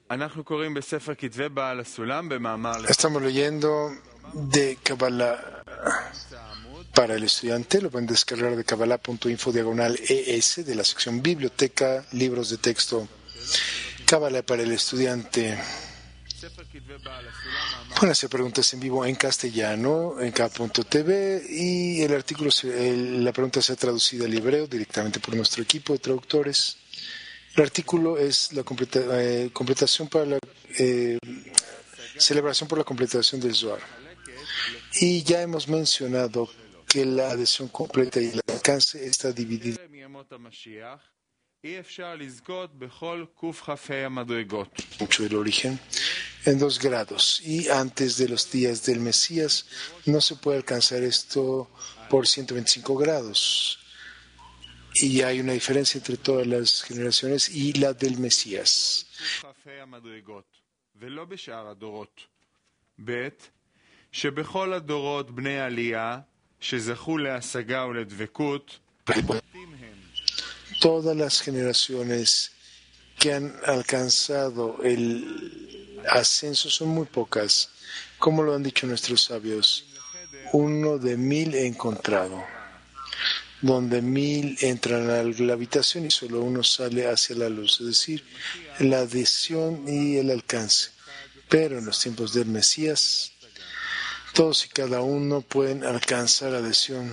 Estamos leyendo de Kabbalah para el estudiante. Lo pueden descargar de kabbalah.info/ES de la sección Biblioteca, Libros de Texto. Kabbalah para el estudiante. Pueden hacer preguntas en vivo en castellano en K.TV y el artículo, la pregunta será traducida al hebreo directamente por nuestro equipo de traductores. El artículo es la completación para la celebración por la completación del Zohar. Y ya hemos mencionado que la adhesión completa y el alcance está dividida mucho del origen en 2 grados, y antes de los días del Mesías no se puede alcanzar esto por 125 grados. Y hay una diferencia entre todas las generaciones y la del Mesías. Todas las generaciones que han alcanzado el ascenso son muy pocas, como lo han dicho nuestros sabios. 1 de 1000 he encontrado, donde 1000 entran a la habitación y solo uno sale hacia la luz, es decir, la adhesión y el alcance. Pero en los tiempos del Mesías, todos y cada uno pueden alcanzar adhesión.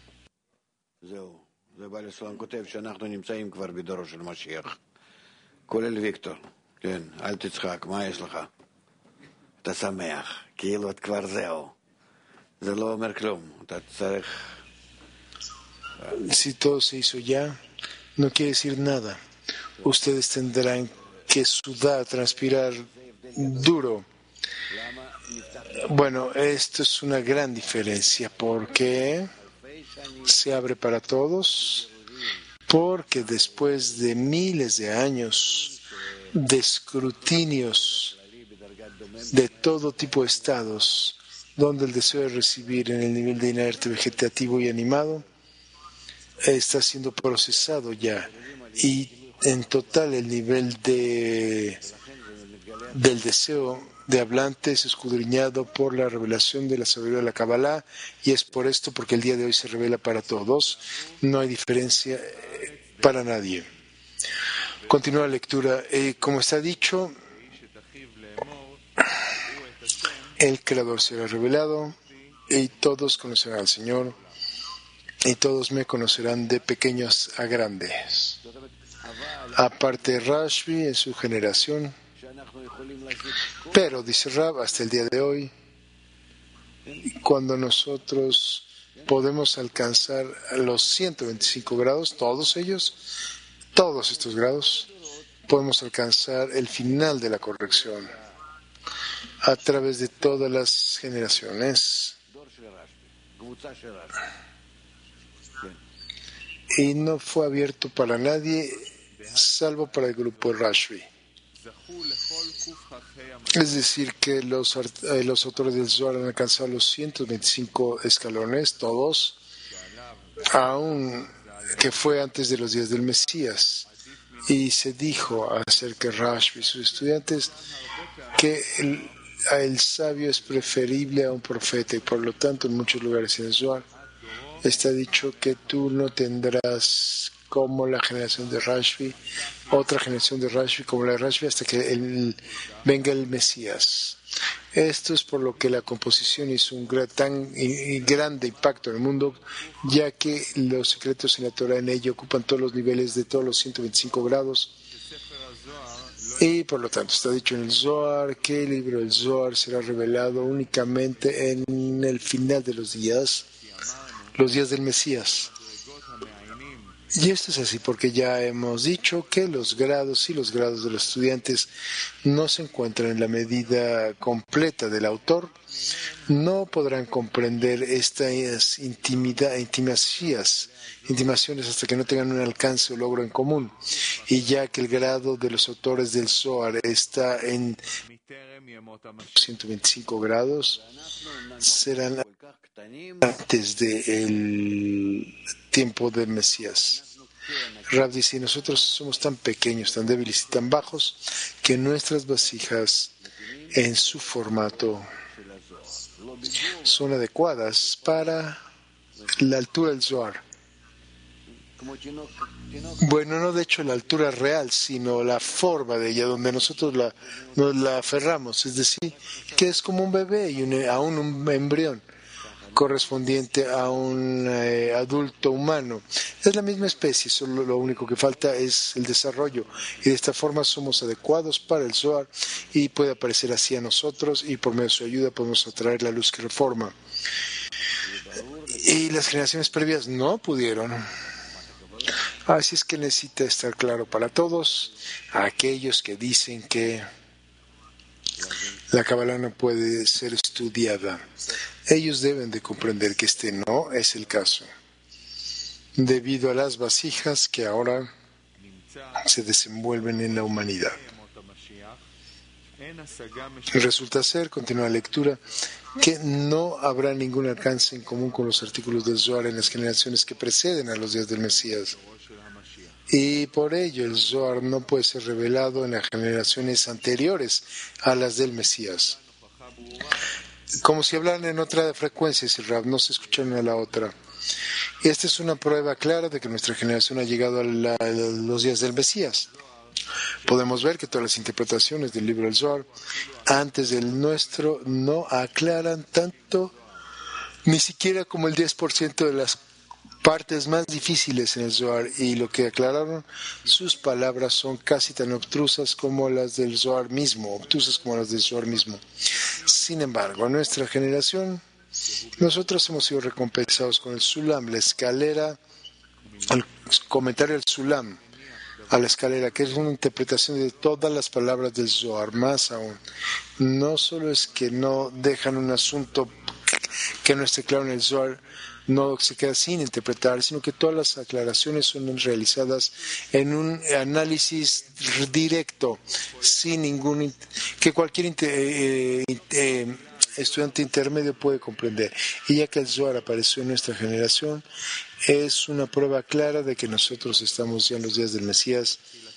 ובעל הסולם כותב שאנחנו נמצאים כבר בדורו של משיח, כולל ויקטור. כן, אל תצחק, מה יש לך? אתה שמח, כאילו את כבר זהו. זה לא אומר כלום, אתה צריך... Si todo se hizo ya, no quiere decir nada. Ustedes tendrán que sudar, transpirar duro. Bueno, esto es una gran diferencia porque se abre para todos, porque después de miles de años de escrutinios de todo tipo de estados, donde el deseo de recibir en el nivel de inerte, vegetativo y animado está siendo procesado ya, y en total el nivel del deseo de hablante es escudriñado por la revelación de la sabiduría de la Kabbalah, y es por esto porque el día de hoy se revela para todos, no hay diferencia para nadie. Continúa la lectura. Como está dicho, el Creador será revelado y todos conocerán al Señor y todos me conocerán de pequeños a grandes. Aparte Rashbi en su generación, pero dice Rab, hasta el día de hoy, cuando nosotros podemos alcanzar los 125 grados, todos estos grados, podemos alcanzar el final de la corrección a través de todas las generaciones. Y no fue abierto para nadie, salvo para el grupo Rashbi. Es decir, que los autores del Zohar han alcanzado los 125 escalones, todos, aún que fue antes de los días del Mesías. Y se dijo acerca de Rashbi y sus estudiantes que el sabio es preferible a un profeta, y por lo tanto en muchos lugares en el Zohar está dicho que tú no tendrás como la generación de Rashbi, otra generación de Rashbi como la de Rashbi, hasta que venga el Mesías. Esto es por lo que la composición hizo un tan grande impacto en el mundo, ya que los secretos en la Torah en ella ocupan todos los niveles de todos los 125 grados. Y por lo tanto está dicho en el Zohar que el libro del Zohar será revelado únicamente en el final de los días del Mesías. Y esto es así porque ya hemos dicho que los grados y los grados de los estudiantes no se encuentran en la medida completa del autor. No podrán comprender estas intimaciones hasta que no tengan un alcance o logro en común. Y ya que el grado de los autores del Zohar está en 125 grados, serán antes del tiempo del Mesías. Rab dice, nosotros somos tan pequeños, tan débiles y tan bajos que nuestras vasijas en su formato son adecuadas para la altura del Zohar. Bueno, no de hecho la altura real, sino la forma de ella, donde nosotros nos la aferramos, es decir, que es como un bebé y aún un embrión correspondiente a un adulto humano. Es la misma especie, solo lo único que falta es el desarrollo, y de esta forma somos adecuados para el Zohar y puede aparecer así a nosotros, y por medio de su ayuda podemos atraer la luz que reforma. Y las generaciones previas no pudieron. Así es que necesita estar claro para todos, a aquellos que dicen que la Kabbalah no puede ser estudiada. Ellos deben de comprender que este no es el caso, debido a las vasijas que ahora se desenvuelven en la humanidad. Resulta ser, continúa la lectura, que no habrá ningún alcance en común con los artículos del Zohar en las generaciones que preceden a los días del Mesías. Y por ello el Zohar no puede ser revelado en las generaciones anteriores a las del Mesías. Como si hablaran en otra frecuencia, si Rab, no se escuchan una a la otra. Y esta es una prueba clara de que nuestra generación ha llegado a los días del Mesías. Podemos ver que todas las interpretaciones del libro del Zohar antes del nuestro no aclaran tanto, ni siquiera como el 10% de las partes más difíciles en el Zohar, y lo que aclararon, sus palabras son casi tan obtusas como las del Zohar mismo, Sin embargo, en nuestra generación, nosotros hemos sido recompensados con el Sulam, la escalera, el comentario al Sulam, a la escalera, que es una interpretación de todas las palabras del Zohar. Más aún, no solo es que no dejan un asunto que no esté claro en el Zohar, no se queda sin interpretar, sino que todas las aclaraciones son realizadas en un análisis directo, sin ningún que cualquier estudiante intermedio puede comprender. Y ya que el Zohar apareció en nuestra generación, es una prueba clara de que nosotros estamos ya en los días del Mesías,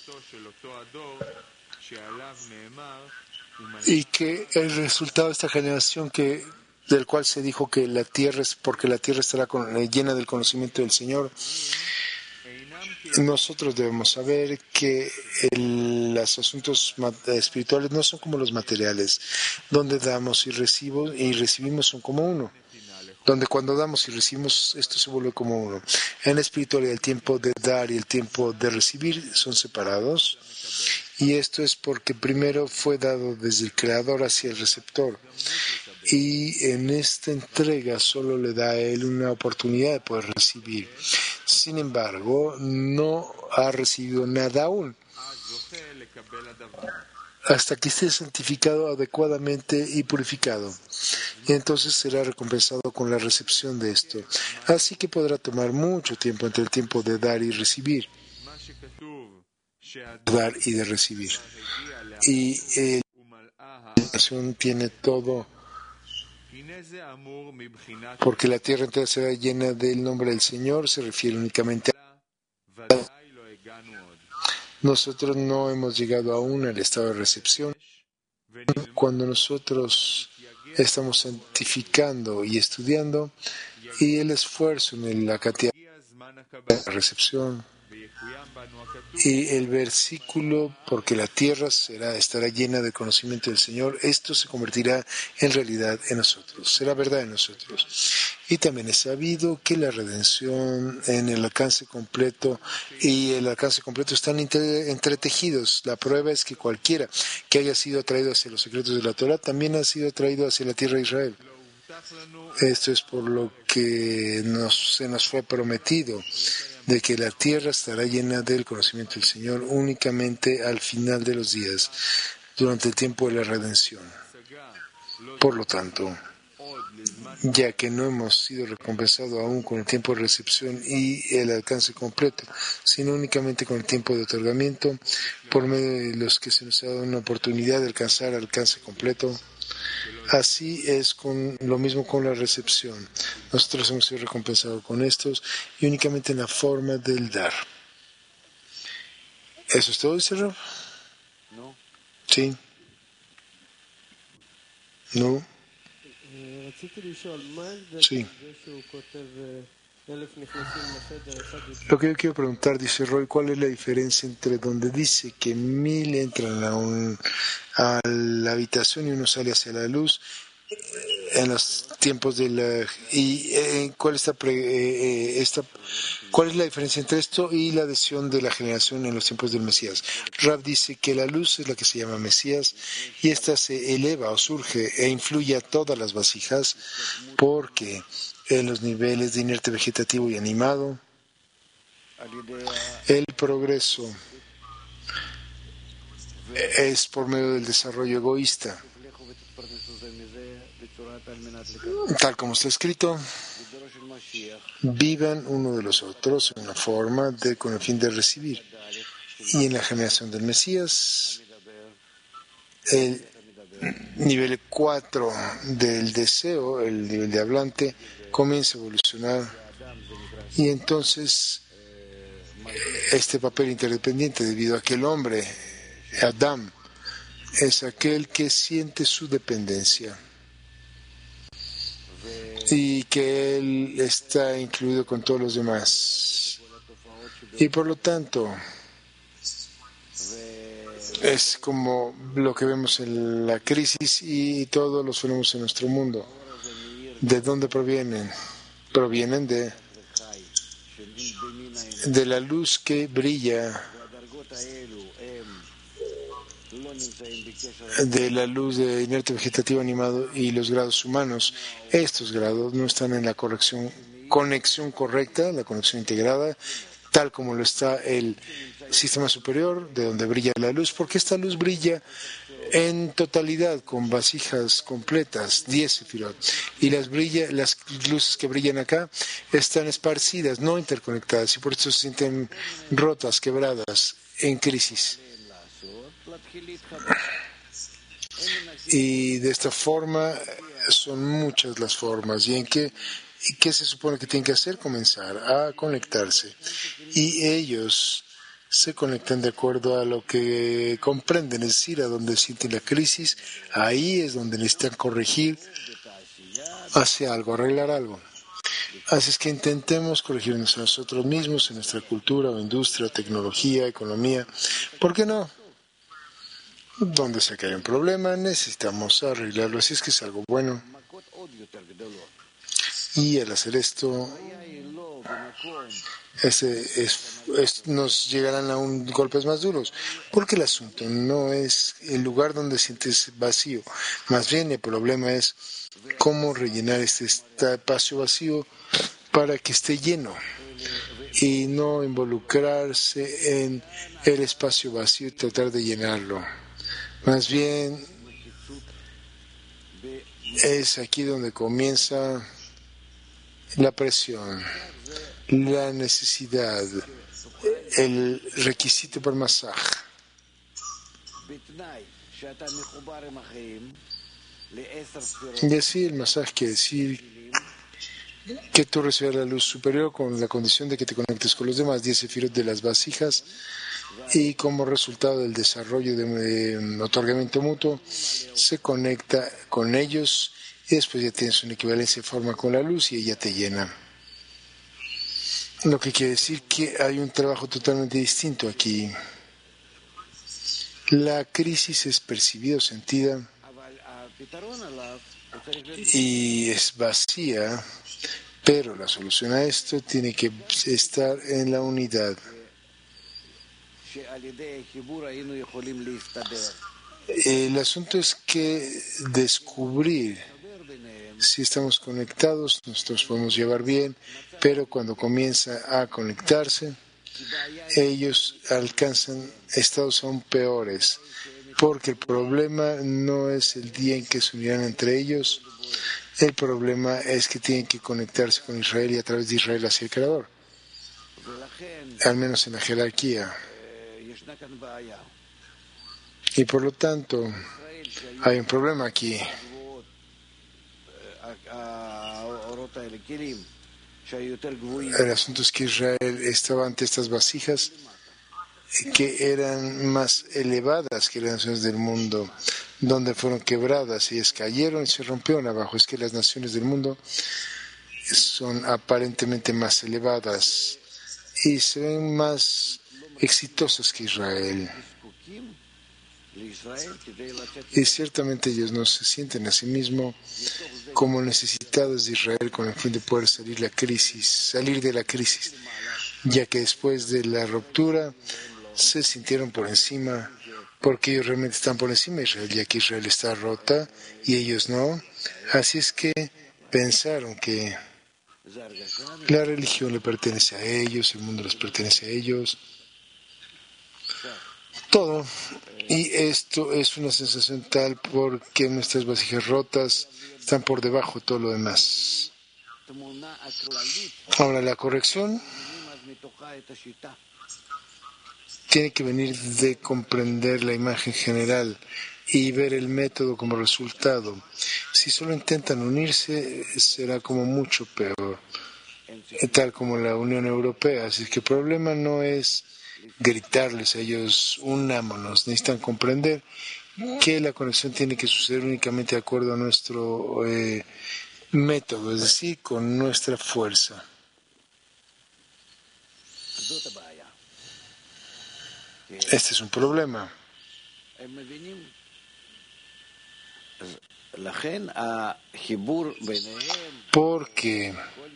y que el resultado de esta generación del cual se dijo que la tierra es porque la tierra estará llena del conocimiento del Señor. Nosotros debemos saber que los asuntos espirituales no son como los materiales, donde damos y recibimos son como uno. Donde cuando damos y recibimos, esto se vuelve como uno. En la espiritualidad, el tiempo de dar y el tiempo de recibir son separados. Y esto es porque primero fue dado desde el Creador hacia el receptor. Y en esta entrega solo le da a él una oportunidad de poder recibir. Sin embargo, no ha recibido nada aún, hasta que esté santificado adecuadamente y purificado. Y entonces será recompensado con la recepción de esto. Así que podrá tomar mucho tiempo entre el tiempo de dar y recibir. Dar y de recibir. Y la nación tiene todo, porque la tierra entera será llena del nombre del Señor, se refiere únicamente a... Nosotros no hemos llegado aún al estado de recepción. Cuando nosotros estamos santificando y estudiando, y el esfuerzo en la cantidad de la recepción, y el versículo, porque la tierra estará llena de conocimiento del Señor, esto se convertirá en realidad en nosotros, será verdad en nosotros. Y también es sabido que la redención en el alcance completo y el alcance completo están entretejidos. La prueba es que cualquiera que haya sido atraído hacia los secretos de la Torah también ha sido atraído hacia la tierra de Israel. Esto es por lo que se nos fue prometido de que la tierra estará llena del conocimiento del Señor únicamente al final de los días, durante el tiempo de la redención. Por lo tanto, ya que no hemos sido recompensados aún con el tiempo de recepción y el alcance completo, sino únicamente con el tiempo de otorgamiento, por medio de los que se nos ha dado una oportunidad de alcanzar el alcance completo. Así es lo mismo con la recepción. Nosotros hemos sido recompensados con estos y únicamente en la forma del dar. ¿Eso es todo, dice Rab? No. Sí. No. Sí. Lo que yo quiero preguntar, dice Roy, ¿cuál es la diferencia entre donde dice que 1000 entran a la habitación y uno sale hacia la luz en los tiempos de la... y ¿cuál es la diferencia entre esto y la adhesión de la generación en los tiempos del Mesías? Rab dice que la luz es la que se llama Mesías y esta se eleva o surge e influye a todas las vasijas porque en los niveles de inerte vegetativo y animado el progreso es por medio del desarrollo egoísta, tal como está escrito. Vivan uno de los otros en una forma con el fin de recibir. Y en la generación del Mesías, el nivel 4 del deseo, el nivel de hablante, comienza a evolucionar. Y entonces, este papel interdependiente, debido a que el hombre, Adam, es aquel que siente su dependencia y que él está incluido con todos los demás. Y por lo tanto, es como lo que vemos en la crisis y todos los fenómenos en nuestro mundo. ¿De dónde provienen? Provienen de la luz que brilla, de la luz de inerte vegetativo animado y los grados humanos. Estos grados no están en la conexión correcta, la conexión integrada, tal como lo está el sistema superior, de donde brilla la luz, porque esta luz brilla en totalidad con vasijas completas, 10 sefirot, y las luces que brillan acá están esparcidas, no interconectadas, y por eso se sienten rotas, quebradas, en crisis. Y de esta forma son muchas las formas. ¿Y qué se supone que tienen que hacer? Comenzar a conectarse. Y ellos se conectan de acuerdo a lo que comprenden, es decir, a donde sienten la crisis, ahí es donde necesitan corregir hacia algo, arreglar algo. Así es que intentemos corregirnos a nosotros mismos en nuestra cultura o industria, tecnología, economía. ¿Por qué no? Donde sea que haya un problema, necesitamos arreglarlo, así es que es algo bueno. Y al hacer esto, nos llegarán a golpes más duros, porque el asunto no es el lugar donde sientes vacío, más bien el problema es cómo rellenar este espacio vacío para que esté lleno y no involucrarse en el espacio vacío y tratar de llenarlo. Más bien es aquí donde comienza la presión, la necesidad, el requisito para masaj. Y así el masaj quiere decir que tú recibes la luz superior con la condición de que te conectes con los demás 10 sefirot de las vasijas y como resultado del desarrollo de otorgamiento mutuo se conecta con ellos y después ya tienes una equivalencia de forma con la luz y ella te llena. Lo que quiere decir que hay un trabajo totalmente distinto aquí. La crisis es percibida o sentida y es vacía, pero la solución a esto tiene que estar en la unidad. El asunto es que descubrir si estamos conectados, nosotros podemos llevar bien, pero cuando comienza a conectarse, ellos alcanzan estados aún peores, porque el problema no es el día en que se unirán entre ellos, el problema es que tienen que conectarse con Israel y a través de Israel hacia el Creador, al menos en la jerarquía. Y por lo tanto, hay un problema aquí. El asunto es que Israel estaba ante estas vasijas que eran más elevadas que las naciones del mundo, donde fueron quebradas, ellas cayeron y se rompieron abajo. Es que las naciones del mundo son aparentemente más elevadas y se ven más exitosas que Israel. Y ciertamente ellos no se sienten a sí mismos como necesitados de Israel con el fin de poder salir de la crisis, ya que después de la ruptura se sintieron por encima, porque ellos realmente están por encima de Israel, ya que Israel está rota y ellos no. Así es que pensaron que la religión le pertenece a ellos, el mundo les pertenece a ellos, todo. Y esto es una sensación tal porque nuestras vasijas rotas están por debajo de todo lo demás. Ahora, la corrección tiene que venir de comprender la imagen general y ver el método como resultado. Si solo intentan unirse, será como mucho peor, tal como la Unión Europea. Así que el problema no es gritarles a ellos, unámonos. Necesitan comprender que la conexión tiene que suceder únicamente de acuerdo a nuestro método, es decir, con nuestra fuerza. Este es un problema. Porque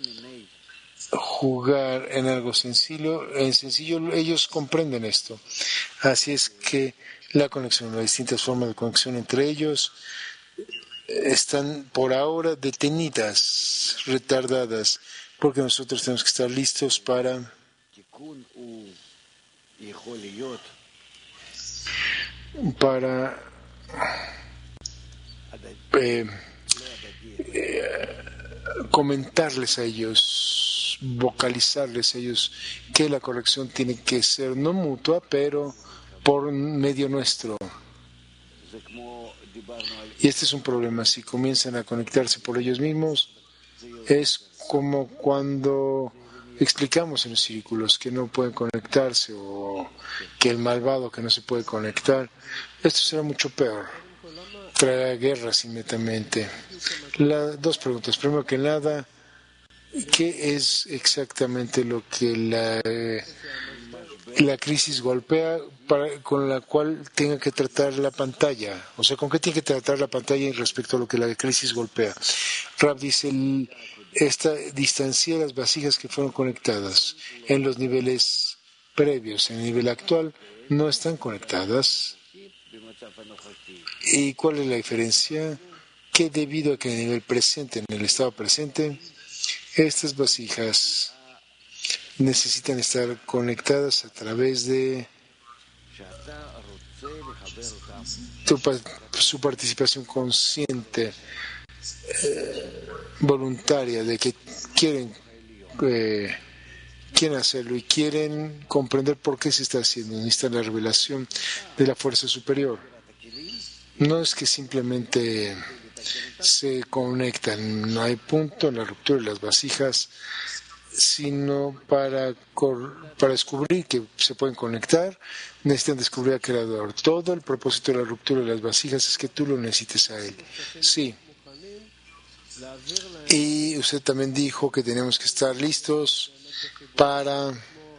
jugar en algo sencillo, ellos comprenden esto. Así es que la conexión, las distintas formas de conexión entre ellos están por ahora detenidas, retardadas, porque nosotros tenemos que estar listos para comentarles a ellos, vocalizarles a ellos que la corrección tiene que ser no mutua, pero por medio nuestro. Y este es un problema. Si comienzan a conectarse por ellos mismos, es como cuando explicamos en los círculos que no pueden conectarse o que el malvado que no se puede conectar. Esto será mucho peor. Traerá guerras inmediatamente. Dos preguntas. Primero que nada, ¿qué es exactamente lo que la crisis golpea con la cual tenga que tratar la pantalla? O sea, ¿con qué tiene que tratar la pantalla respecto a lo que la crisis golpea? Rab dice, esta distancia de las vasijas que fueron conectadas en los niveles previos, en el nivel actual, no están conectadas. ¿Y cuál es la diferencia? Que debido a que en el nivel presente, en el estado presente, estas vasijas necesitan estar conectadas a través de su participación consciente, voluntaria, de que quieren hacerlo y quieren comprender por qué se está haciendo. Necesitan la revelación de la fuerza superior. No es que simplemente se conectan, no hay punto en la ruptura de las vasijas, sino para descubrir que se pueden conectar, necesitan descubrir al Creador. Todo el propósito de la ruptura de las vasijas es que tú lo necesites a Él. Sí. Y usted también dijo que tenemos que estar listos para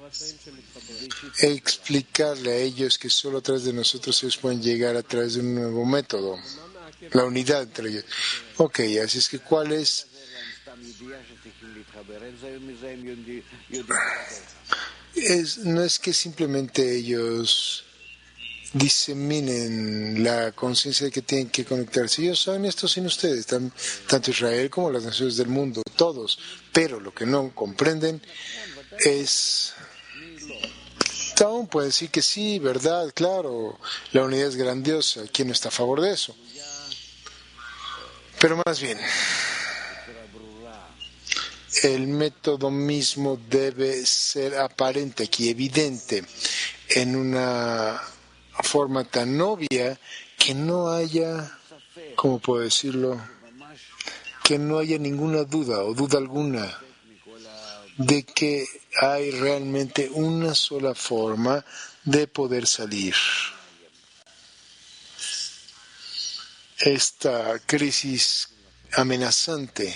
explicarle a ellos que solo a través de nosotros ellos pueden llegar a través de un nuevo método, la unidad entre ellos. Ok, así es que ¿cuál es? No es que simplemente ellos diseminen la conciencia de que tienen que conectarse. Ellos saben esto sin ustedes, tanto Israel como las naciones del mundo, todos. Pero lo que no comprenden es... Aún puede decir que sí, verdad, claro, la unidad es grandiosa. ¿Quién no está a favor de eso? Pero más bien, el método mismo debe ser aparente aquí, evidente, en una forma tan obvia que no haya, ¿cómo puedo decirlo? Que no haya ninguna duda o duda alguna de que hay realmente una sola forma de poder salir. Esta crisis amenazante,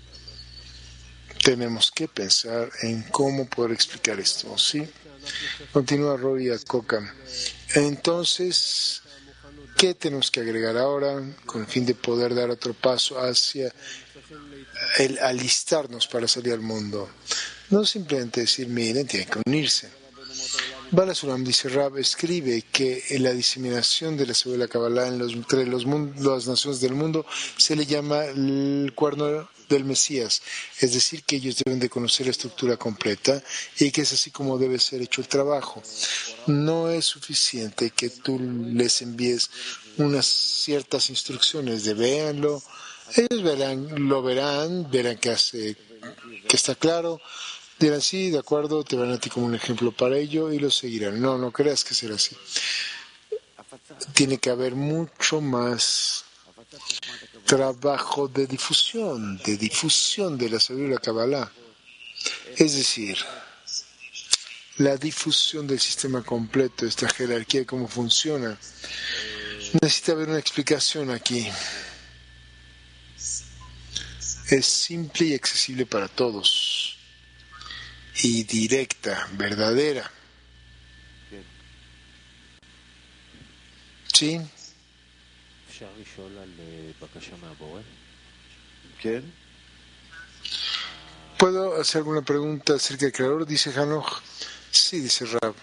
tenemos que pensar en cómo poder explicar esto, ¿sí? Continúa Roy Acoca. Entonces, ¿qué tenemos que agregar ahora con el fin de poder dar otro paso hacia el alistarnos para salir al mundo? No simplemente decir, miren, tienen que unirse. Bala Sulam dice, Rab escribe que en la diseminación de la Seúl de la Kabbalah entre las naciones del mundo se le llama el cuerno del Mesías, es decir, que ellos deben de conocer la estructura completa y que es así como debe ser hecho el trabajo. No es suficiente que tú les envíes unas ciertas instrucciones de véanlo, ellos verán que está claro. Dirán, sí, de acuerdo, te van a ti como un ejemplo para ello y lo seguirán. No creas que será así. Tiene que haber mucho más trabajo de difusión de la sabiduría de la Kabbalah. Es decir, la difusión del sistema completo, esta jerarquía, cómo funciona. Necesita haber una explicación aquí. Es simple y accesible para todos. Y directa, verdadera. ¿Sí? ¿Puedo hacer alguna pregunta acerca del creador? Dice Hanoch. Sí, dice Rab.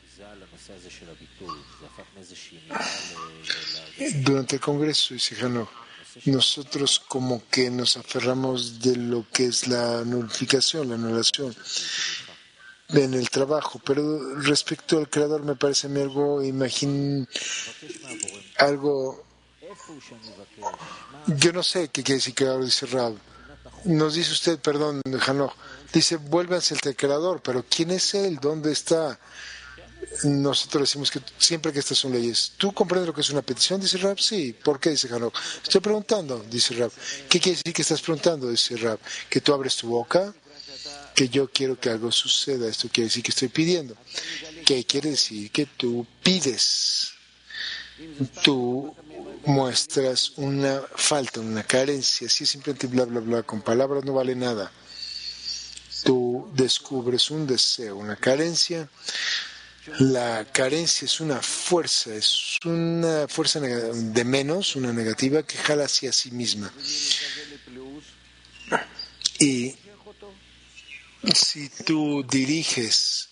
Durante el Congreso, dice Hanoch, nosotros como que nos aferramos de lo que es la nullificación, la anulación en el trabajo, pero respecto al creador me parece a mí algo, yo no sé qué quiere decir creador, dice Rab. Nos dice usted, perdón, Hanoch, dice vuélvanse al creador, pero ¿quién es él? ¿Dónde está? Nosotros decimos que siempre que estas son leyes. ¿Tú comprendes lo que es una petición? Dice Rab. Sí. ¿Por qué? Dice Hanoch. Estoy preguntando, dice Rab. ¿Qué quiere decir que estás preguntando? Dice Rab. Que tú abres tu boca, que yo quiero que algo suceda. Esto quiere decir que estoy pidiendo. ¿Qué quiere decir? Que tú pides. Tú muestras una falta, una carencia. Si es simplemente bla, bla, bla, con palabras no vale nada. Tú descubres un deseo, una carencia. La carencia es una fuerza de menos, una negativa que jala hacia sí misma. Y si tú diriges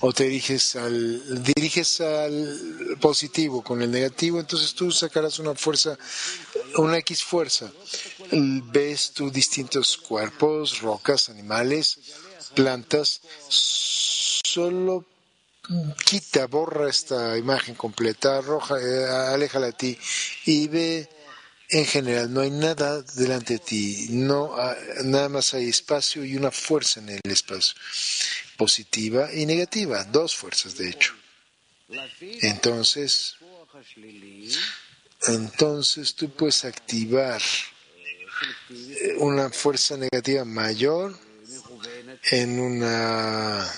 al positivo con el negativo, entonces tú sacarás una X fuerza. Ves tú distintos cuerpos, rocas, animales, plantas, solo borra esta imagen completa, aléjala de ti y ve en general, no hay nada delante de ti, nada más hay espacio y una fuerza en el espacio, positiva y negativa, dos fuerzas de hecho. Entonces tú puedes activar una fuerza negativa mayor en una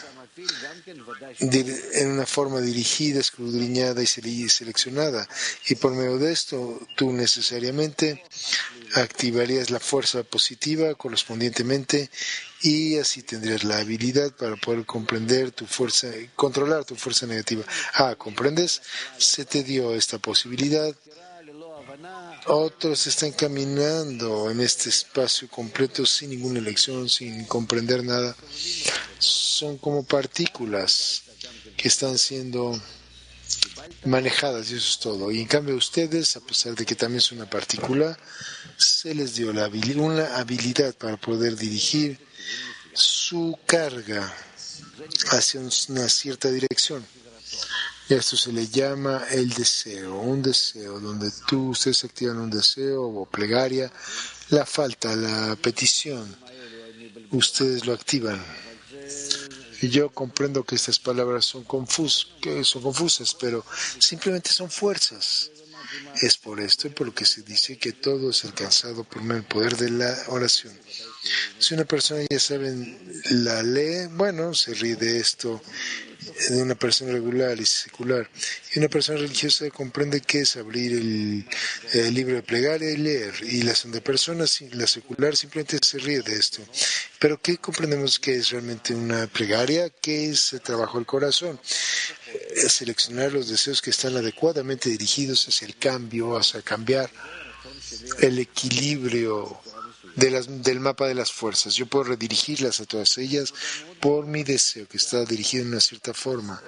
forma dirigida, escudriñada y seleccionada. Y por medio de esto, tú necesariamente activarías la fuerza positiva correspondientemente y así tendrías la habilidad para poder comprender tu fuerza, controlar tu fuerza negativa. ¿Comprendes? Se te dio esta posibilidad. Otros están caminando en este espacio completo sin ninguna elección, sin comprender nada. Son como partículas que están siendo manejadas y eso es todo. Y en cambio ustedes, a pesar de que también son una partícula, se les dio una habilidad para poder dirigir su carga hacia una cierta dirección. Y esto se le llama el deseo, un deseo donde ustedes activan un deseo o plegaria, la falta, la petición, ustedes lo activan. Y yo comprendo que estas palabras son confusas, pero simplemente son fuerzas. Es por esto y por lo que se dice que todo es alcanzado por el poder de la oración. Si una persona ya sabe la lee, bueno, se ríe de esto de una persona regular y secular. Y una persona religiosa comprende qué es abrir el libro de plegaria y leer. Y la segunda persona, la secular, simplemente se ríe de esto. Pero ¿qué comprendemos que es realmente una plegaria? ¿Qué es el trabajo del corazón? Seleccionar los deseos que están adecuadamente dirigidos hacia el cambio, hacia cambiar el equilibrio del mapa de las fuerzas. Yo puedo redirigirlas a todas ellas por mi deseo que está dirigido en una cierta forma.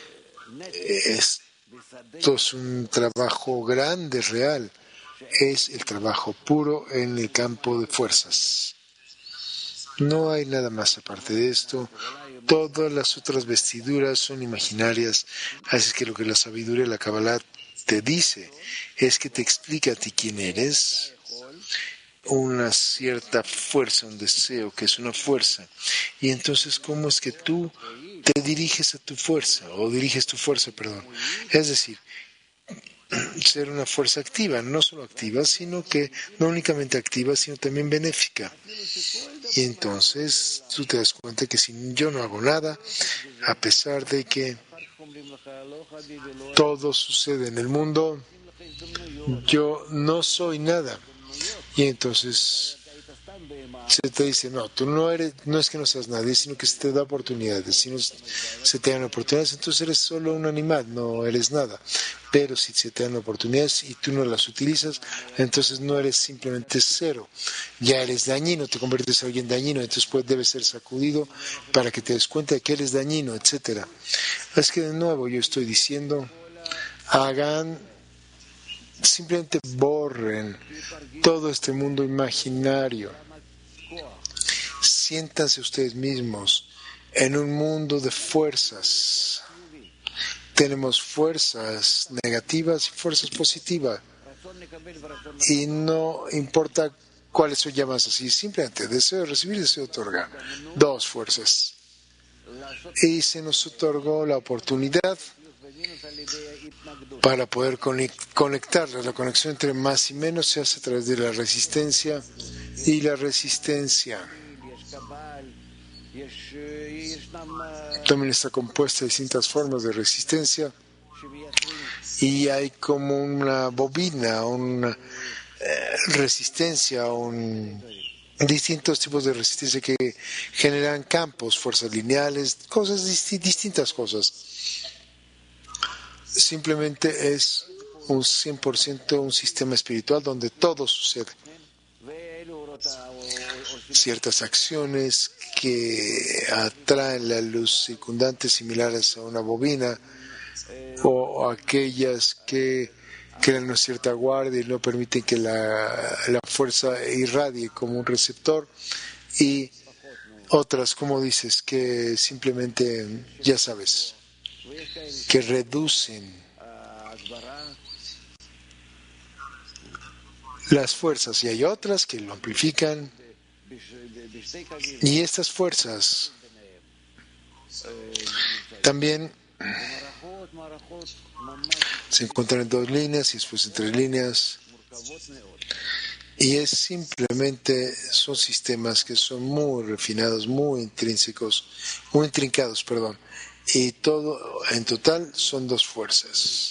Esto es un trabajo grande, real. Es el trabajo puro en el campo de fuerzas. No hay nada más aparte de esto. Todas las otras vestiduras son imaginarias. Así que lo que la sabiduría de la Kabbalah te dice es que te explica a ti quién eres, una cierta fuerza, un deseo que es una fuerza. Y entonces, ¿cómo es que tú te diriges a tu fuerza, o diriges tu fuerza, perdón? Es decir, ser una fuerza activa, no solo activa, sino que no únicamente activa, sino también benéfica. Y entonces tú te das cuenta que si yo no hago nada, a pesar de que todo sucede en el mundo, yo no soy nada. Y entonces se te dice, no, tú no eres, no es que no seas nadie, sino que se te da oportunidades. Si no se te dan oportunidades, entonces eres solo un animal, no eres nada. Pero si se te dan oportunidades y tú no las utilizas, entonces no eres simplemente cero. Ya eres dañino, te conviertes en alguien dañino, entonces debes ser sacudido para que te des cuenta de que eres dañino, etc. Es que de nuevo yo estoy diciendo, simplemente borren todo este mundo imaginario. Siéntanse ustedes mismos en un mundo de fuerzas. Tenemos fuerzas negativas y fuerzas positivas. Y no importa cuáles son llamadas así, simplemente deseo de recibir, deseo de otorgar. Dos fuerzas. Y se nos otorgó la oportunidad para poder conectarlas. La conexión entre más y menos se hace a través de la resistencia y la resistencia. También está compuesta de distintas formas de resistencia y hay como una bobina, una resistencia, distintos tipos de resistencia que generan campos, fuerzas lineales, cosas distintas cosas. Simplemente es un 100% un sistema espiritual donde todo sucede. Ciertas acciones que atraen la luz circundante similares a una bobina o aquellas que crean una cierta guardia y no permiten que la fuerza irradie como un receptor, y otras, como dices, que simplemente, ya sabes, que reducen las fuerzas, y hay otras que lo amplifican. Y estas fuerzas también se encuentran en dos líneas y después en tres líneas. Y es simplemente, son sistemas que son muy refinados, muy intrínsecos, muy intrincados, perdón. Y todo, en total, son dos fuerzas.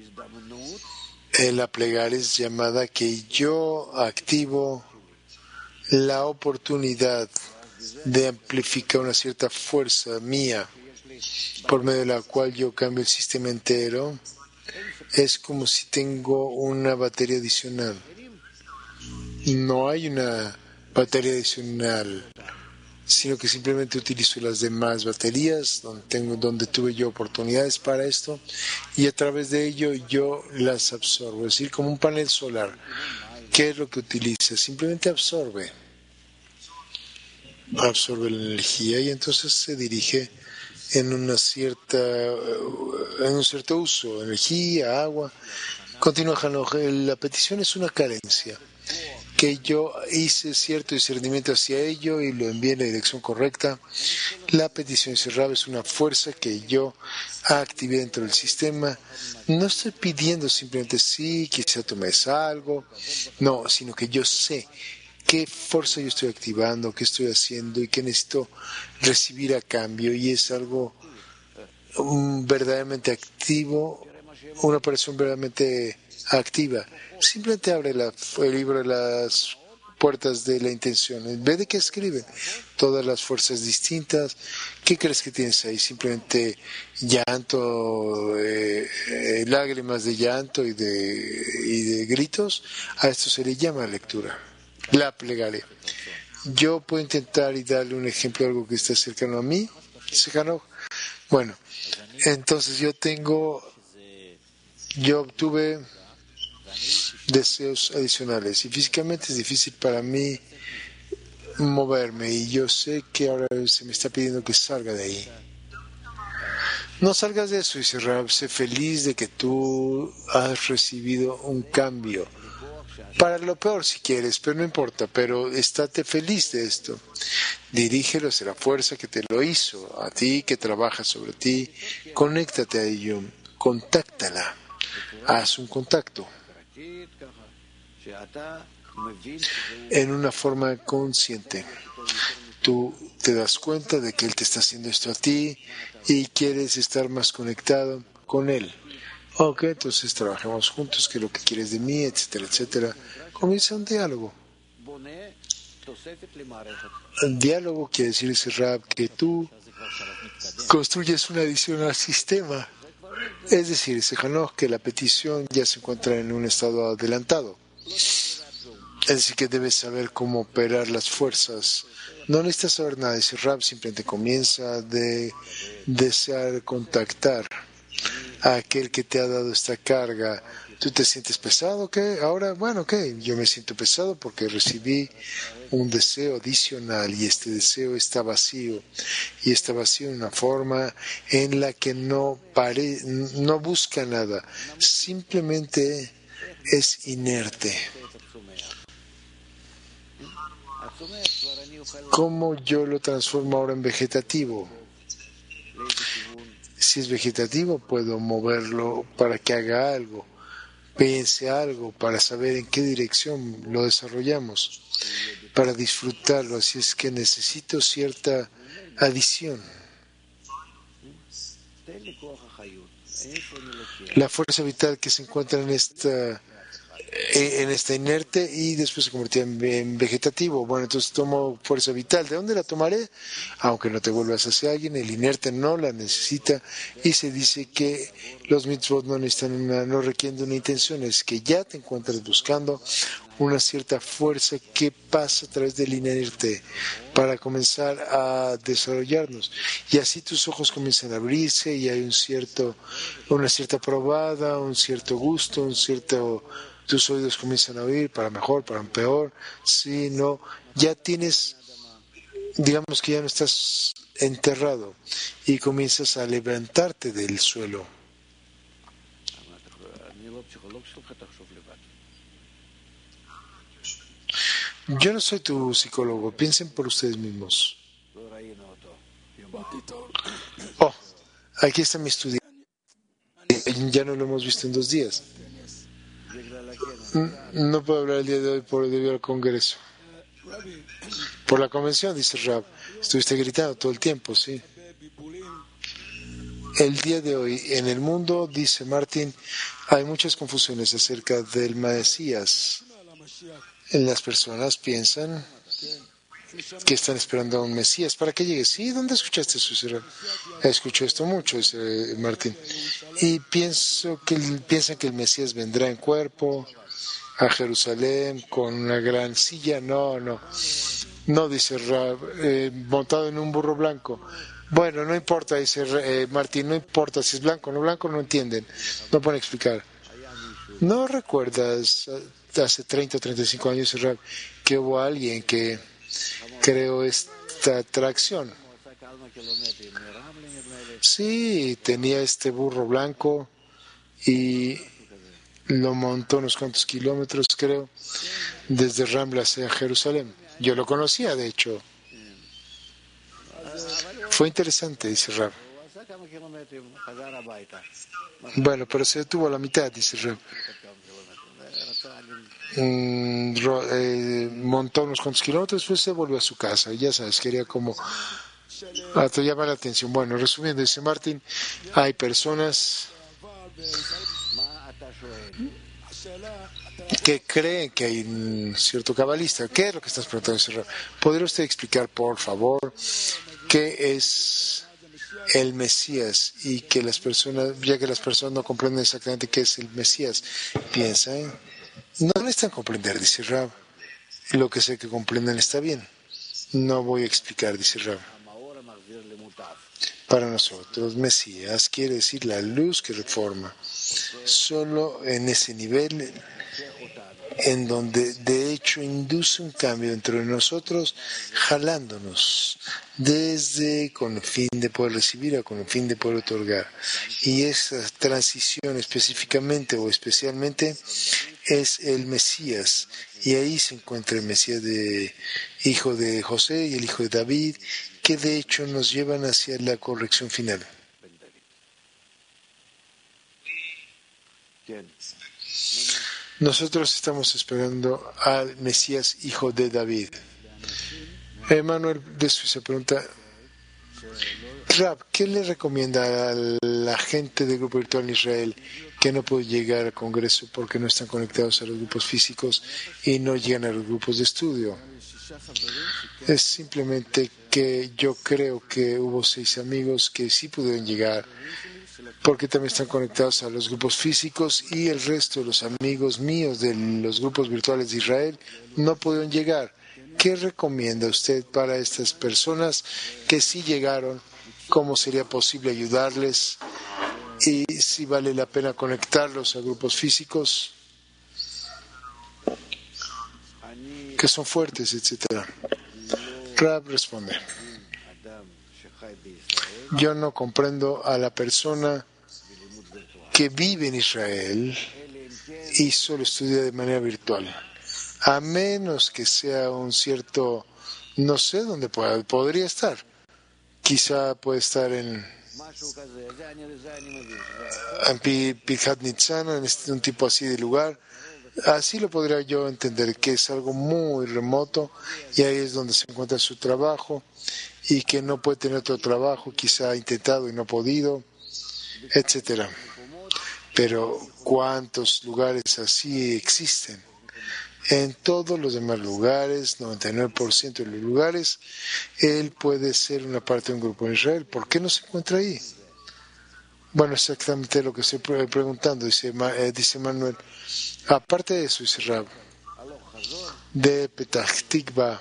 La plegaria es llamada que yo activo la oportunidad de amplificar una cierta fuerza mía, por medio de la cual yo cambio el sistema entero. Es como si tengo una batería adicional. No hay una batería adicional, sino que simplemente utilizo las demás baterías donde tuve yo oportunidades para esto, y a través de ello yo las absorbo. Es decir, como un panel solar. ¿Qué es lo que utiliza? Simplemente absorbe la energía y entonces se dirige en un cierto uso, energía, agua. Continúa Hanoch, la petición es una carencia, que yo hice cierto discernimiento hacia ello y lo envié en la dirección correcta. La petición cerrada es una fuerza que yo activé dentro del sistema. No estoy pidiendo simplemente sí, quizá tomes algo, no, sino que yo sé qué fuerza yo estoy activando, qué estoy haciendo y qué necesito recibir a cambio, y es algo verdaderamente activo, una operación verdaderamente activa. Simplemente abre el libro de las puertas de la intención. En vez de que escriben todas las fuerzas distintas, ¿qué crees que tienes ahí? Simplemente llanto, lágrimas de llanto y de gritos. A esto se le llama lectura, la plegaria. Yo puedo intentar y darle un ejemplo de algo que está cercano a mí, cercano. Bueno, entonces yo obtuve deseos adicionales y físicamente es difícil para mí moverme y yo sé que ahora se me está pidiendo que salga de ahí. No salgas de eso, dice Rab, sé feliz de que tú has recibido un cambio. Para lo peor si quieres, pero no importa, pero estate feliz de esto. Dirígelo hacia la fuerza que te lo hizo, a ti que trabaja sobre ti, conéctate a ello, contáctala, haz un contacto en una forma consciente. Tú te das cuenta de que Él te está haciendo esto a ti y quieres estar más conectado con Él. Ok, entonces trabajemos juntos, qué es lo que quieres de mí, etcétera, etcétera. Comienza un diálogo. El diálogo quiere decir, ese Rab, que tú construyes una adición al sistema. Es decir, ese Hanoch, que la petición ya se encuentra en un estado adelantado. Es decir, que debes saber cómo operar las fuerzas. No necesitas saber nada de ese Rab, simplemente comienza de desear contactar a aquel que te ha dado esta carga. ¿Tú te sientes pesado? ¿Qué? Ahora, bueno, ¿qué? Yo me siento pesado porque recibí un deseo adicional y este deseo está vacío. Y está vacío en una forma en la que no busca nada, simplemente es inerte. ¿Cómo yo lo transformo ahora en vegetativo? Si es vegetativo, puedo moverlo para que haga algo, piense algo, para saber en qué dirección lo desarrollamos, para disfrutarlo. Así es que necesito cierta adición. La fuerza vital que se encuentra en esta inerte y después se convertía en vegetativo. Bueno, entonces tomo fuerza vital. ¿De dónde la tomaré? Aunque no te vuelvas hacia alguien, el inerte no la necesita y se dice que los mitzvot no requieren una intención, es que ya te encuentras buscando una cierta fuerza que pasa a través del inerte para comenzar a desarrollarnos. Y así tus ojos comienzan a abrirse y hay una cierta probada, un cierto gusto, tus oídos comienzan a oír para mejor, para peor. Si no, ya tienes, digamos que ya no estás enterrado y comienzas a levantarte del suelo. Yo no soy tu psicólogo, piensen por ustedes mismos. Oh, aquí está mi estudiante. Ya no lo hemos visto en 2 días. No puedo hablar el día de hoy debido al Congreso. Por la convención, dice Rab. Estuviste gritando todo el tiempo, sí. El día de hoy, en el mundo, dice Martín, hay muchas confusiones acerca del Mesías. Las personas piensan que están esperando a un Mesías para que llegue. Sí, ¿dónde escuchaste eso? Escucho esto mucho, dice Martín. Y piensan que el Mesías vendrá en cuerpo a Jerusalén con una gran silla. No, dice Rab, montado en un burro blanco. Bueno, no importa, dice Martín, no importa si es blanco o no entienden, no pueden explicar. ¿No recuerdas hace 30 o 35 años, Rab, que hubo alguien que creó esta atracción? Sí, tenía este burro blanco y lo montó unos cuantos kilómetros, creo, desde Rambla hacia Jerusalén. Yo lo conocía, de hecho. Fue interesante, dice Rab. Bueno, pero se detuvo a la mitad, dice Rab. Montó unos cuantos kilómetros, después se volvió a su casa. Ya sabes, quería como Te llama la atención. Bueno, resumiendo, dice Martín, hay personas que creen que hay un cierto cabalista. ¿Qué es lo que estás preguntando, Israel? ¿Podría usted explicar, por favor, qué es el Mesías? Y que las personas, ya que las personas no comprenden exactamente qué es el Mesías, piensan, no necesitan comprender, dice Rab. Lo que sé que comprenden está bien. No voy a explicar, dice Rab. Para nosotros, Mesías quiere decir la luz que reforma. Solo en ese nivel en donde de hecho induce un cambio dentro de nosotros, jalándonos desde con el fin de poder recibir a con el fin de poder otorgar. Y esa transición específicamente o especialmente es el Mesías. Y ahí se encuentra el Mesías de hijo de José y el hijo de David, que de hecho nos llevan hacia la corrección final. Nosotros estamos esperando al Mesías, hijo de David. Emanuel de Suiza pregunta, Rab, ¿qué le recomienda a la gente del grupo virtual en Israel que no puede llegar al Congreso porque no están conectados a los grupos físicos y no llegan a los grupos de estudio? Es simplemente que yo creo que hubo 6 amigos que sí pudieron llegar porque también están conectados a los grupos físicos y el resto de los amigos míos de los grupos virtuales de Israel no pudieron llegar. ¿Qué recomienda usted para estas personas que sí llegaron? ¿Cómo sería posible ayudarles? Y si vale la pena conectarlos a grupos físicos que son fuertes, etcétera. Rab responde, yo no comprendo a la persona que vive en Israel y solo estudia de manera virtual, a menos que sea un cierto, no sé dónde podría estar, quizá puede estar en Pirhat Nitzana, en un tipo así de lugar. Así lo podría yo entender, que es algo muy remoto y ahí es donde se encuentra su trabajo y que no puede tener otro trabajo, quizá ha intentado y no ha podido, etcétera. Pero ¿cuántos lugares así existen? En todos los demás lugares, 99% de los lugares, él puede ser una parte de un grupo en Israel. ¿Por qué no se encuentra ahí? Bueno, exactamente lo que estoy preguntando, dice Manuel. Aparte de eso, dice Rab, de Petah Tikva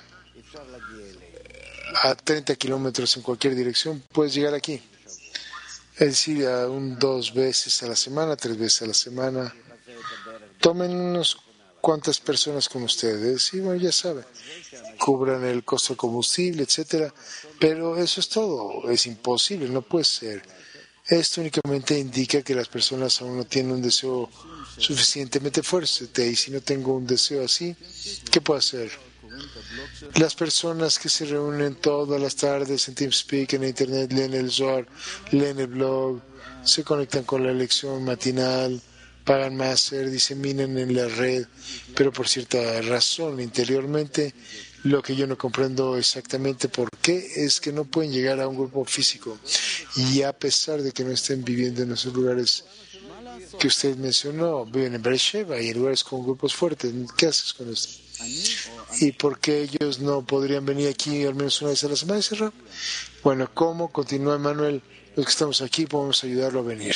a 30 kilómetros en cualquier dirección, puedes llegar aquí. Es decir, 2 veces a la semana, 3 veces a la semana. Tomen unos cuantas personas con ustedes y bueno, ya saben, cubran el costo del combustible, etcétera. Pero eso es todo, es imposible, no puede ser. Esto únicamente indica que las personas aún no tienen un deseo suficientemente fuerte. Y si no tengo un deseo así, ¿qué puedo hacer? Las personas que se reúnen todas las tardes en TeamSpeak, en Internet, leen el Zohar, leen el blog, se conectan con la lección matinal, pagan máster, diseminan en la red, pero por cierta razón interiormente, lo que yo no comprendo exactamente por qué es que no pueden llegar a un grupo físico y a pesar de que no estén viviendo en esos lugares que usted mencionó, viven en Beersheba y en lugares con grupos fuertes. ¿Qué haces con esto? ¿Y por qué ellos no podrían venir aquí al menos una vez a la semana, Rab? Bueno, ¿cómo? Continúa Manuel. Los que estamos aquí podemos ayudarlo a venir.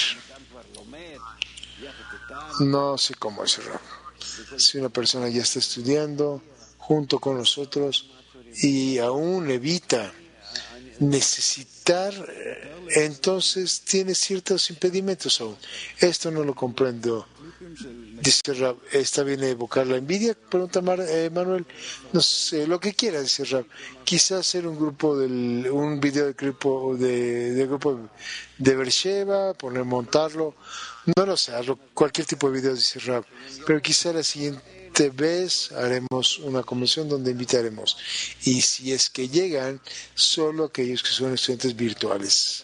No sé cómo es, Rab. Si una persona ya está estudiando junto con nosotros y aún evita necesitar, entonces tiene ciertos impedimentos aún. Esto no lo comprendo. Dice Rab, ¿está bien evocar la envidia? Pregunta Manuel. No sé, lo que quiera, dice Rab. Quizás hacer un video del grupo de grupo de Beersheba, montarlo. No lo sé, cualquier tipo de video, dice Rab. Pero quizá la siguiente vez haremos una convención donde invitaremos. Y si es que llegan, solo aquellos que son estudiantes virtuales.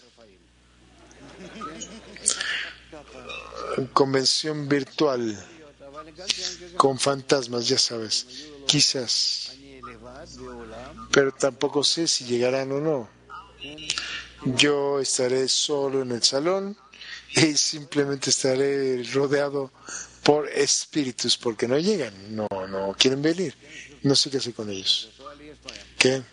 Convención virtual con fantasmas, ya sabes, quizás, pero tampoco sé si llegarán o no. Yo estaré solo en el salón y simplemente estaré rodeado por espíritus porque no llegan, no quieren venir. No sé qué hacer con ellos. ¿Qué?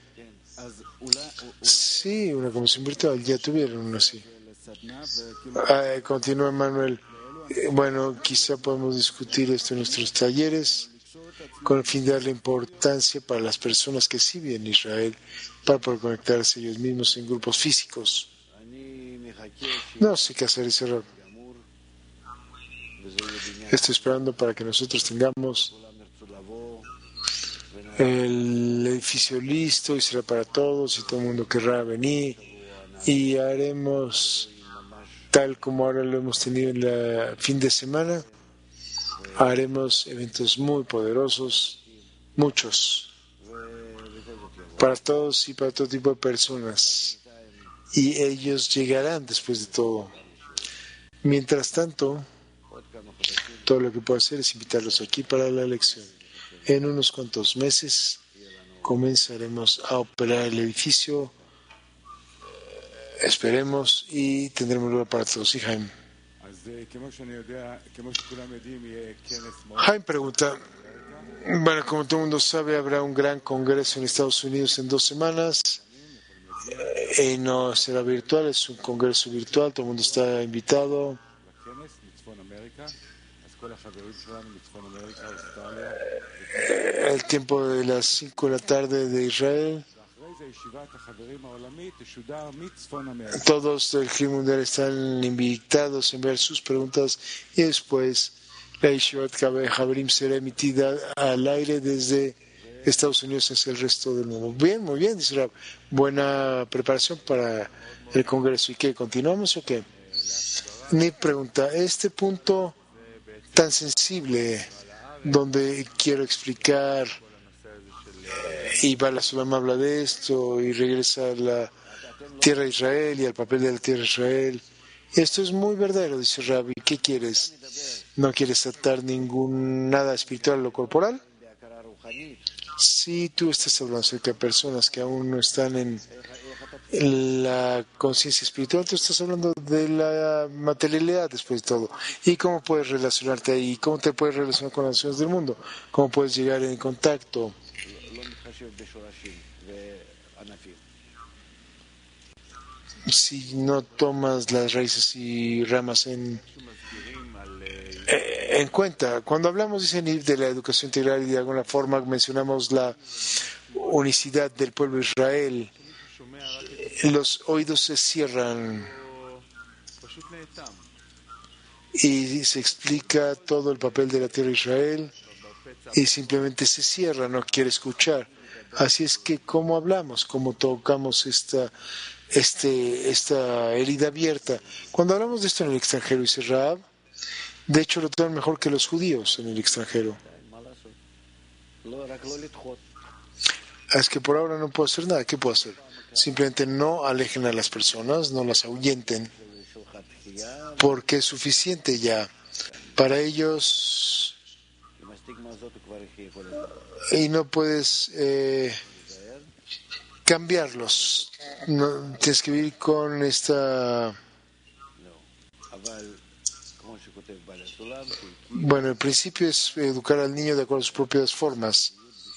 Sí, una comisión virtual, ya tuvieron uno así. Continúa Manuel. Bueno, quizá podemos discutir esto en nuestros talleres con el fin de darle importancia para las personas que sí viven en Israel para poder conectarse ellos mismos en grupos físicos. No sé qué hacer, ese error. Estoy esperando para que nosotros tengamos el edificio listo y será para todos y todo el mundo querrá venir y haremos tal como ahora lo hemos tenido en el fin de semana. Haremos eventos muy poderosos, muchos, para todos y para todo tipo de personas. Y ellos llegarán después de todo. Mientras tanto, todo lo que puedo hacer es invitarlos aquí para la lección. En unos cuantos meses comenzaremos a operar el edificio, esperemos, y tendremos lugar para todos. Y Jaime pregunta, bueno, como todo el mundo sabe, habrá un gran congreso en Estados Unidos en 2 semanas. Y no será virtual, es un congreso virtual, todo el mundo está invitado. El tiempo de las 5 de la tarde de Israel. Todos del Club Mundial están invitados a enviar sus preguntas y después la Yeshivat Haverim será emitida al aire desde Estados Unidos hacia el resto del mundo. Bien, muy bien, dice Rab. Buena preparación para el Congreso. ¿Y qué? ¿Continuamos o qué? Mi pregunta, este punto tan sensible donde quiero explicar y Bala Sulam habla de esto y regresa a la tierra de Israel y al papel de la tierra de Israel. Esto es muy verdadero, dice Rabbi. ¿Qué quieres? ¿No quieres tratar nada espiritual o corporal? Si tú estás hablando acerca de personas que aún no están en la conciencia espiritual, tú estás hablando de la materialidad después de todo. ¿Y cómo puedes relacionarte ahí? ¿Cómo te puedes relacionar con las naciones del mundo? ¿Cómo puedes llegar en contacto? Si no tomas las raíces y ramas en cuenta. Cuando hablamos, dicen, de la educación integral y de alguna forma mencionamos la unicidad del pueblo de Israel, los oídos se cierran y se explica todo el papel de la tierra de Israel y simplemente se cierra, no quiere escuchar. Así es que, ¿cómo hablamos? ¿Cómo tocamos esta herida abierta? Cuando hablamos de esto en el extranjero, dice Raab, de hecho lo toman mejor que los judíos en el extranjero. Es que por ahora no puedo hacer nada. ¿Qué puedo hacer? Simplemente no alejen a las personas, no las ahuyenten, porque es suficiente ya para ellos y no puedes cambiarlos. No, tienes que vivir con esta... Bueno, el principio es educar al niño de acuerdo a sus propias formas.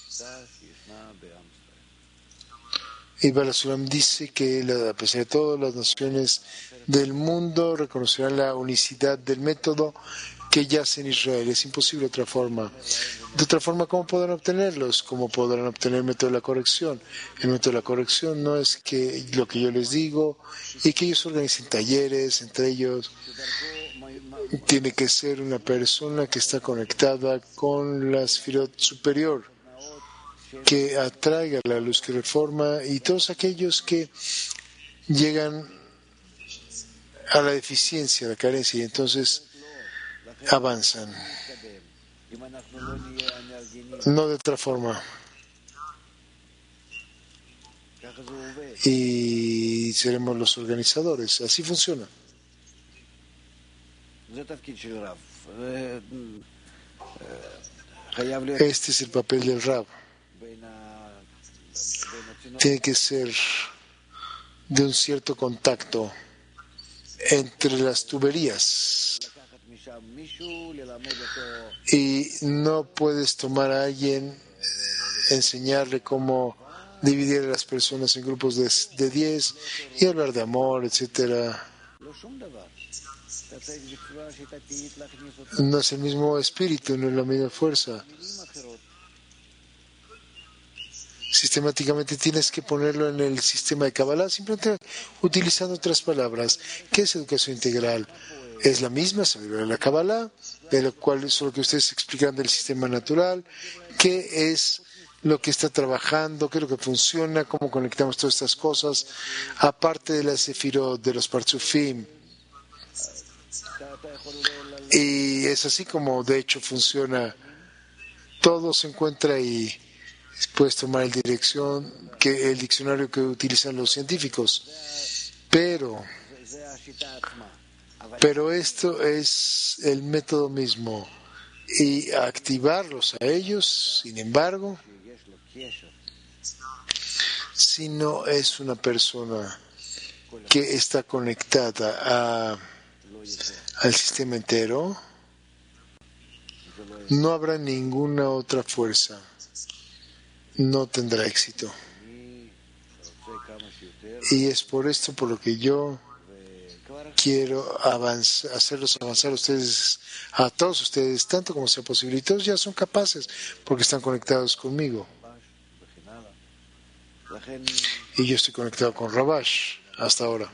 Y Balasulam dice que, a pesar de todo, las naciones del mundo reconocerán la unicidad del método que yace en Israel. Es imposible de otra forma. De otra forma, ¿cómo podrán obtenerlos? ¿Cómo podrán obtener el método de la corrección? El método de la corrección no es que lo que yo les digo y que ellos organicen talleres entre ellos. Tiene que ser una persona que está conectada con la Sfirot superior, que atraiga la luz que reforma, y todos aquellos que llegan a la deficiencia, a la carencia, y entonces avanzan. No de otra forma. Y seremos los organizadores. Así funciona. Este es el papel del Rab. Tiene que ser de un cierto contacto entre las tuberías y no puedes tomar a alguien, enseñarle cómo dividir a las personas en grupos de 10 y hablar de amor, etcétera. No es el mismo espíritu, no es la misma fuerza. Sistemáticamente tienes que ponerlo en el sistema de Kabbalah, simplemente utilizando otras palabras. ¿Qué es educación integral? Es la misma sabiduría de la Kabbalah, de lo cual es lo que ustedes explican del sistema natural, qué es lo que está trabajando, qué es lo que funciona, cómo conectamos todas estas cosas, aparte de la Sefirot, de los Partzufim. Y es así como de hecho funciona. Todo se encuentra ahí. Puedes tomar el diccionario que utilizan los científicos. Pero esto es el método mismo. Y activarlos a ellos, sin embargo, si no es una persona que está conectada al sistema entero, no habrá ninguna otra fuerza, no tendrá éxito. Y es por esto por lo que yo quiero hacerlos avanzar a todos ustedes, tanto como sea posible. Y todos ya son capaces porque están conectados conmigo. Y yo estoy conectado con Rabash hasta ahora.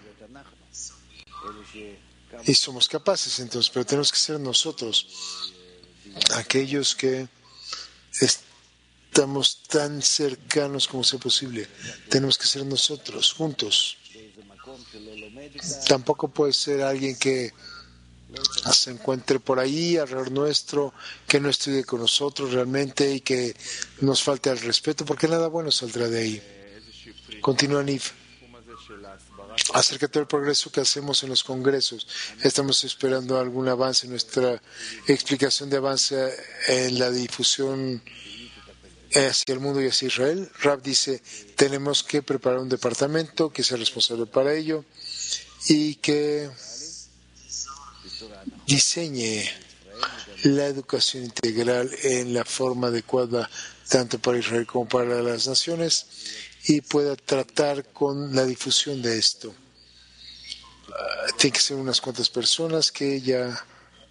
Y somos capaces entonces, pero tenemos que ser nosotros, aquellos que estamos tan cercanos como sea posible. Tenemos que ser nosotros, juntos. Tampoco puede ser alguien que se encuentre por ahí alrededor nuestro, que no estudie con nosotros realmente y que nos falte el respeto, porque nada bueno saldrá de ahí. Continúa Nif. Acerca de todo el progreso que hacemos en los congresos, estamos esperando algún avance en nuestra explicación de avance en la difusión hacia el mundo y hacia Israel. Rab dice, tenemos que preparar un departamento que sea responsable para ello y que diseñe la educación integral en la forma adecuada tanto para Israel como para las naciones y pueda tratar con la difusión de esto. Tiene que ser unas cuantas personas que ya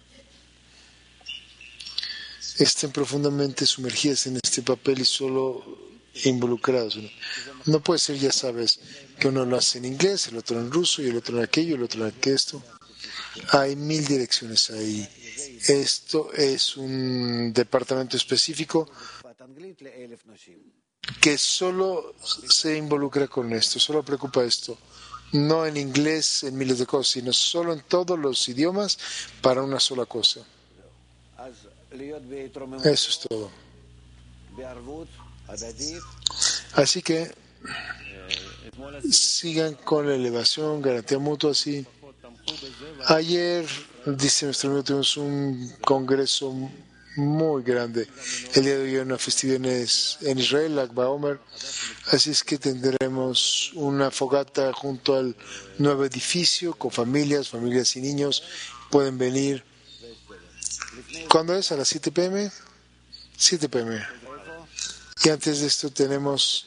estén profundamente sumergidas en este papel y solo involucrados. No puede ser, ya sabes, que uno lo hace en inglés, el otro en ruso y el otro en aquello, el otro en esto. Hay 1000 direcciones ahí. Esto es un departamento específico que solo se involucra con esto, solo preocupa esto. No en inglés, en miles de cosas, sino solo en todos los idiomas para una sola cosa. Eso es todo. Así que sigan con la elevación, garantía mutua, así. Ayer, dice nuestro amigo, tuvimos un congreso muy grande. El día de hoy hay una festividad en Israel, Lag BaOmer. Así es que tendremos una fogata junto al nuevo edificio con familias y niños. Pueden venir. ¿Cuándo es? ¿A las 7 p.m.? 7 p.m. Y antes de esto tenemos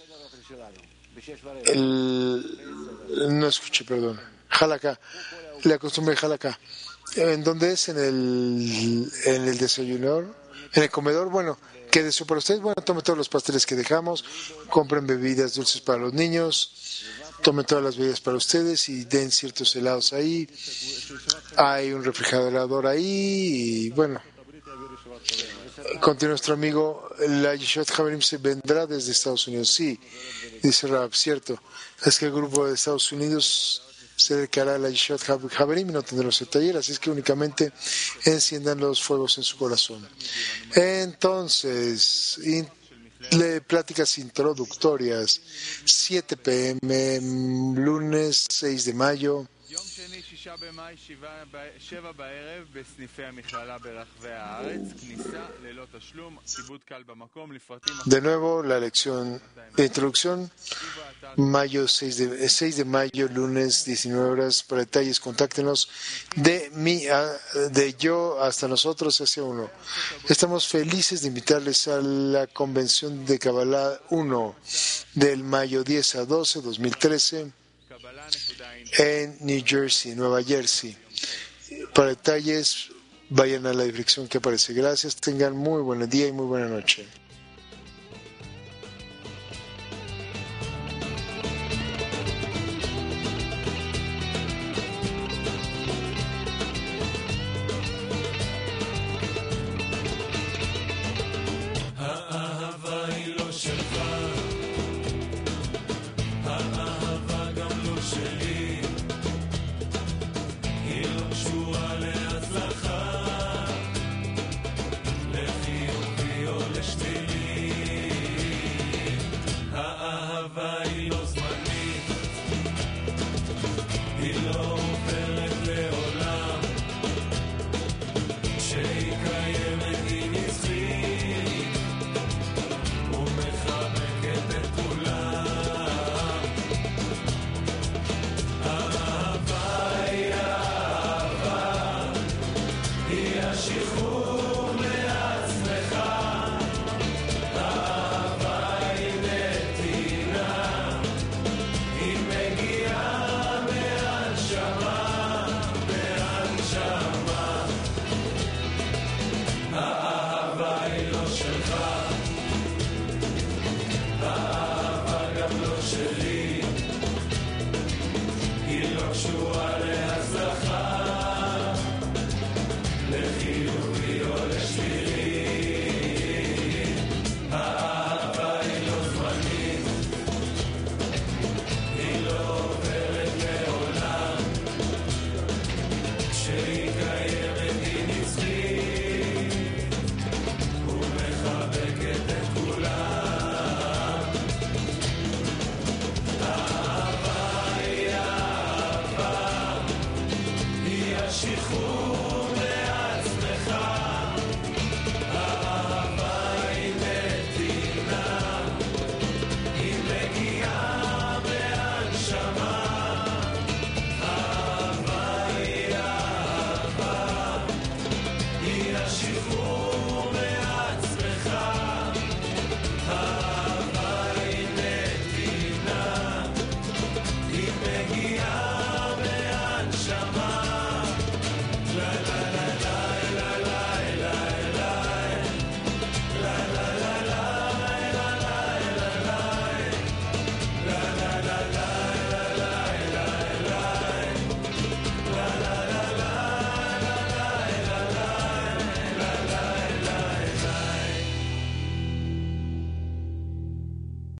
no escuché, perdón. Halakha. La costumbre de Halakha. ¿En dónde es? ¿En el desayunador? ¿En el comedor? Bueno, quédese para ustedes. Bueno, tomen todos los pasteles que dejamos. Compren bebidas dulces para los niños. Tomen todas las bebidas para ustedes y den ciertos helados ahí. Hay un refrigerador ahí y bueno. Continúa nuestro amigo, la Yeshivat Haverim se vendrá desde Estados Unidos. Sí, dice Rab, cierto. Es que el grupo de Estados Unidos se dedicará a la Yeshivat Haverim y no tendremos el taller, así es que únicamente enciendan los fuegos en su corazón. Entonces, pláticas introductorias, 7 p.m., lunes 6 de mayo. במאי 7 בערב בסניפי המכללה ברחבי הארץ, כניסה ללא תשלום, כיבוד קל במקום, לפרטים De nuevo, la lección de introducción, mayo 6 de mayo, lunes, 19 horas. Para detalles, contáctenos de yo hasta nosotros, S1. Estamos felices de invitarles a la convención de Kabbalah 1 del mayo 10 a 12, 2013. En New Jersey, Nueva Jersey. Para detalles, vayan a la dirección que aparece. Gracias, tengan muy buen día y muy buena noche. האהבה היא לא זמנית